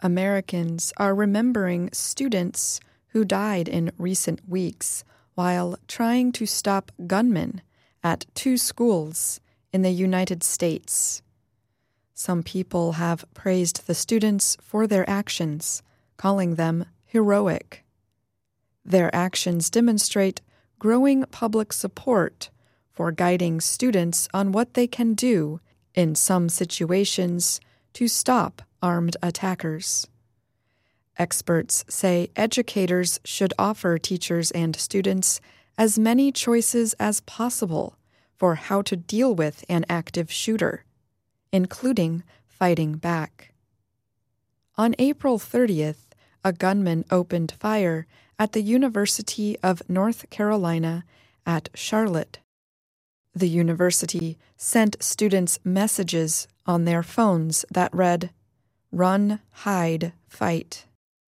Americans are remembering students who died in recent weeks while trying to stop gunmen at 2 schools in the United States. Some people have praised the students for their actions, calling them heroic. Their actions demonstrate growing public support for guiding students on what they can do in some situations to stop armed attackers. Experts say educators should offer teachers and students as many choices as possible for how to deal with an active shooter, including fighting back. On April 30th, a gunman opened fire at the University of North Carolina at Charlotte. The university sent students messages on their phones that read, "Run, hide, fight."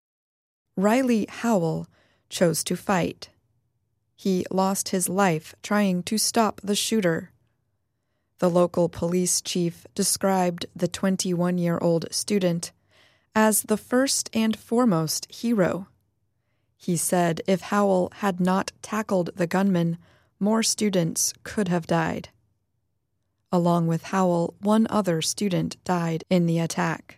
Riley Howell chose to fight. He lost his life trying to stop the shooter. The local police chief described the 21-year-old student as the first and foremost hero. He said if Howell had not tackled the gunman, more students could have died. Along with Howell, 1 other student died in the attack.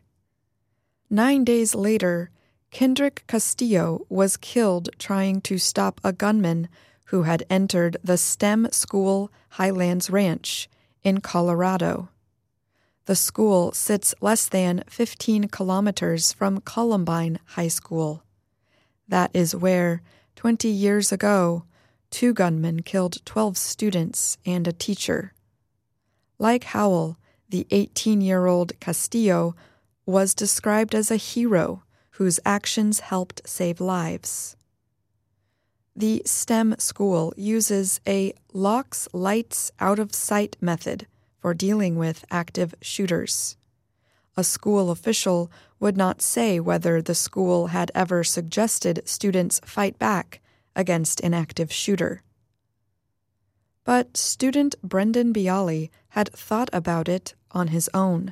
9 days later, Kendrick Castillo was killed trying to stop a gunman who had entered the STEM school Highlands Ranch in Colorado. The school sits less than 15 kilometers from Columbine High School. That is where, 20 years ago, 2 gunmen killed 12 students and a teacher. Like Howell, the 18-year-old Castillo was described as a hero whose actions helped save lives. The STEM school uses a locks lights out of sight method for dealing with active shooters. A school official would not say whether the school had ever suggested students fight back against an active shooter. But student Brendan Bialy had thought about it on his own.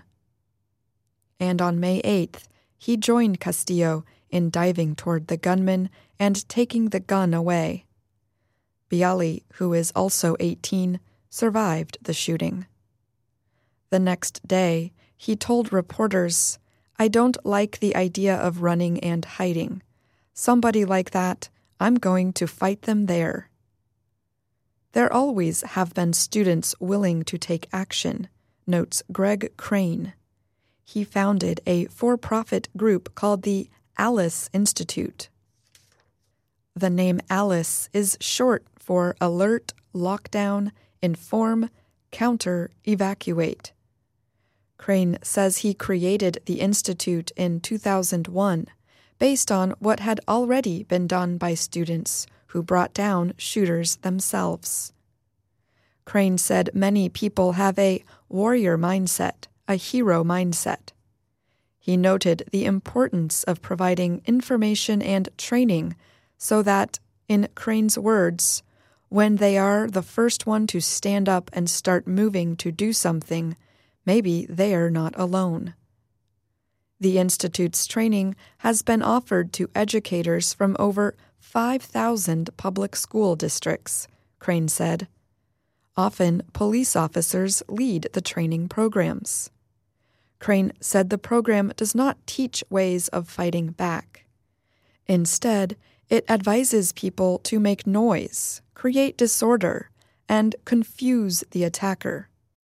And on May 8th, he joined Castillo in diving toward the gunman and taking the gun away. Bialy, who is also 18, survived the shooting. The next day, he told reporters, "I don't like the idea of running and hiding. Somebody like that, I'm going to fight them there." There always have been students willing to take action, notes Greg Crane. He founded a for-profit group called the Alice Institute. The name Alice is short for Alert, Lockdown, Inform, Counter, Evacuate. Crane says he created the institute in 2001 based on what had already been done by students who brought down shooters themselves. Crane said many people have a warrior mindset, a hero mindset. He noted the importance of providing information and training so that, in Crane's words, when they are the first one to stand up and start moving to do something, maybe they're not alone. The Institute's training has been offered to educators from over 5,000 public school districts, Crane said. Often, police officers lead the training programs. Crane said the program does not teach ways of fighting back. Instead, it advises people to make noise, create disorder, and confuse the attacker.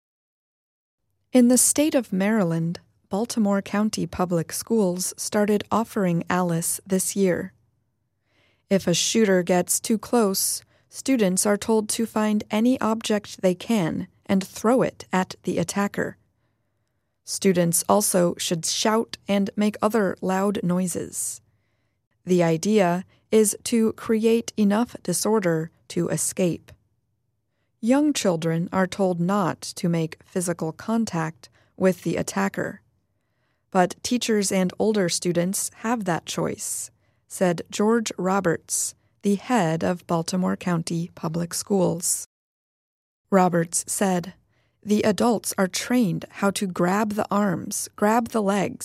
In the state of Maryland, Baltimore County Public Schools started offering Alice this year. If a shooter gets too close, students are told to find any object they can and throw it at the attacker. Students also should shout and make other loud noises. The idea is to create enough disorder to escape. Young children are told not to make physical contact with the attacker. But teachers and older students have that choice, said George Roberts, the head of Baltimore County Public Schools. Roberts said, "The adults are trained how to grab the arms, grab the legs,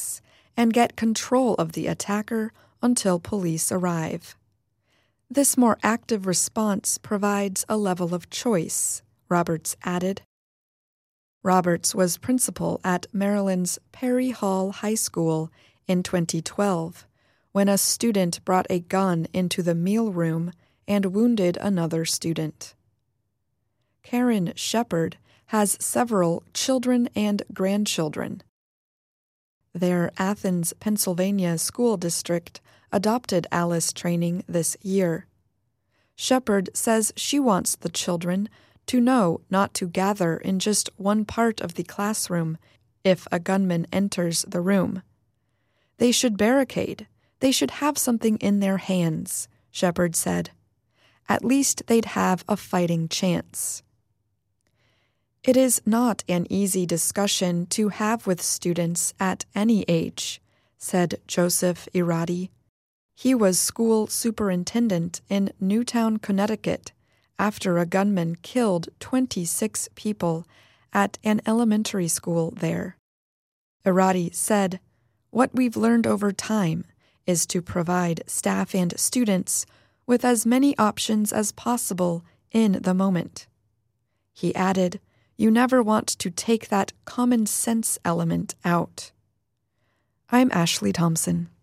and get control of the attacker until police arrive. This more active response provides a level of choice, Roberts added. Roberts was principal at Maryland's Perry Hall High School in 2012 when a student brought a gun into the mealroom and wounded another student. Karen Shepard has several children and grandchildren. Their Athens, Pennsylvania school district adopted Alice training this year. Shepard says she wants the children to know not to gather in just one part of the classroom if a gunman enters the room. They should barricade. They should have something in their hands, Shepard said. At least they'd have a fighting chance. It is not an easy discussion to have with students at any age, said Joseph Irati. He was school superintendent in Newtown, Connecticut, after a gunman killed 26 people at an elementary school there. Irati said, "What we've learned over time is to provide staff and students with as many options as possible in the moment." He added, "You never want to take that common sense element out." I'm Ashley Thompson.